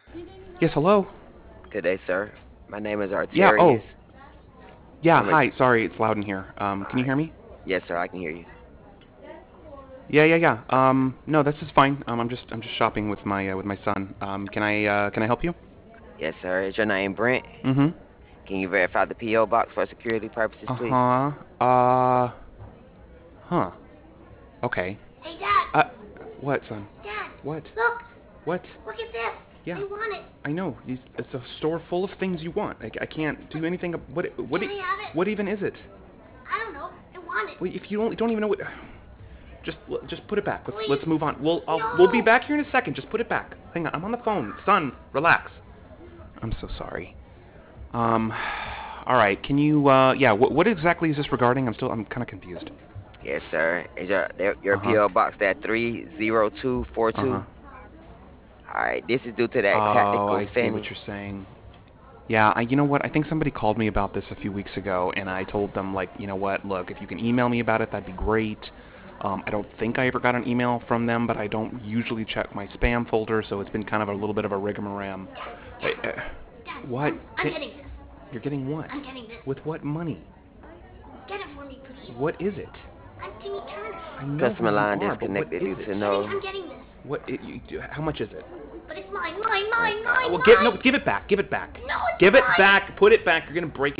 Yes, hello? Good day, sir. My name is Yeah, oh, Arterius. yeah, I'm a. hi, sorry, it's loud in here. Can you Alright. hear me? Yes, sir. I can hear you. Yeah. No, this is fine. I'm just shopping with my son. Can I help you? Yes, sir. Is your name Brent? Mm-hmm. Can you verify the PO box for security purposes, please? Uh-huh. Uh, huh. Okay. Hey, Dad! Uh, what, son? Dad! What? Look! What? Look at this! Yeah, I want it! I know. It's a store full of things you want. I can't do anything. Can I have it? What even is it? I don't know. I want it. Wait, if you don't even know what, just put it back. Let's Please. move on. We'll be No! back here in a second. Just put it back. Hang on, I'm on the phone. Son, relax. I'm so sorry. Um, all right. Can you yeah, what exactly is this regarding? I'm kind of confused. Yes, sir. Is your Uh-huh. PO box that 30242? Uh-huh. Alright. This is due to that Oh, tactical I see what spending. you're saying. Yeah, you know what? I think somebody called me about this a few weeks ago, and I told them, like, you know what? Look, if you can email me about it, that'd be great. I don't think I ever got an email from them, but I don't usually check my spam folder, so it's been kind of a little bit of a rigmarole. Dad! Uh, Dad! uh, Dad! what? I'm getting this. You're getting what? I'm getting this. With what money? Get it for me, please. What is it? I'm Timmy Turner. I know who Customer you line are, but what disconnected due is to it? no. I'm getting this. How much is it? But it's mine, mine, mine, mine, Well, mine! give it back. Give it back. No, it's Give it mine! back. Put it back. You're gonna break it.